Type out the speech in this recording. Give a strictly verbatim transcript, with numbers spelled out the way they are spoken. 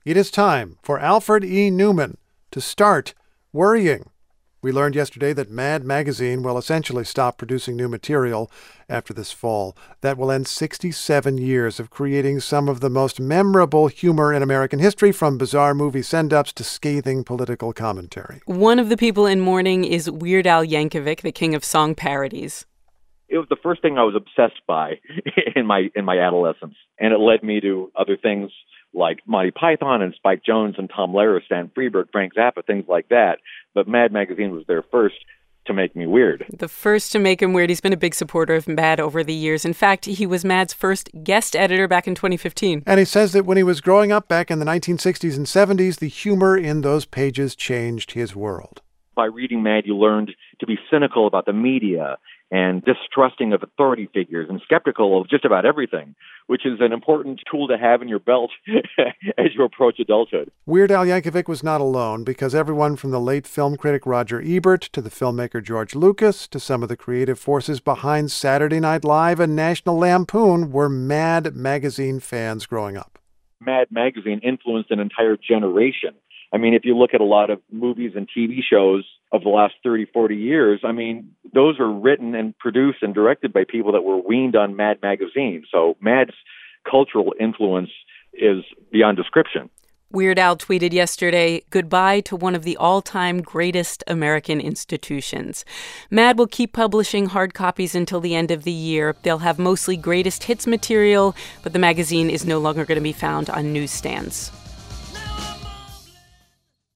It is time for Alfred E. Neuman to start worrying. We learned yesterday that Mad Magazine will essentially stop producing new material after this fall. That will end sixty-seven years of creating some of the most memorable humor in American history, from bizarre movie send-ups to scathing political commentary. One of the people in mourning is Weird Al Yankovic, the king of song parodies. It was the first thing I was obsessed by in my in my adolescence, and it led me to other things like Monty Python and Spike Jones and Tom Lehrer, Stan Freberg, Frank Zappa, things like that. But Mad Magazine was there first to make me weird. The first to make him weird. He's been a big supporter of Mad over the years. In fact, he was Mad's first guest editor back in twenty fifteen. And he says that when he was growing up back in the nineteen sixties and seventies, the humor in those pages changed his world. By reading Mad, you learned to be cynical about the media and distrusting of authority figures and skeptical of just about everything, which is an important tool to have in your belt as you approach adulthood. Weird Al Yankovic was not alone, because everyone from the late film critic Roger Ebert to the filmmaker George Lucas to some of the creative forces behind Saturday Night Live and National Lampoon were Mad Magazine fans growing up. Mad Magazine influenced an entire generation. I mean, if you look at a lot of movies and T V shows of the last thirty, forty years, I mean, those are written and produced and directed by people that were weaned on Mad Magazine. So Mad's cultural influence is beyond description. Weird Al tweeted yesterday, "Goodbye to one of the all-time greatest American institutions. Mad will keep publishing hard copies until the end of the year. They'll have mostly greatest hits material, but the magazine is no longer going to be found on newsstands."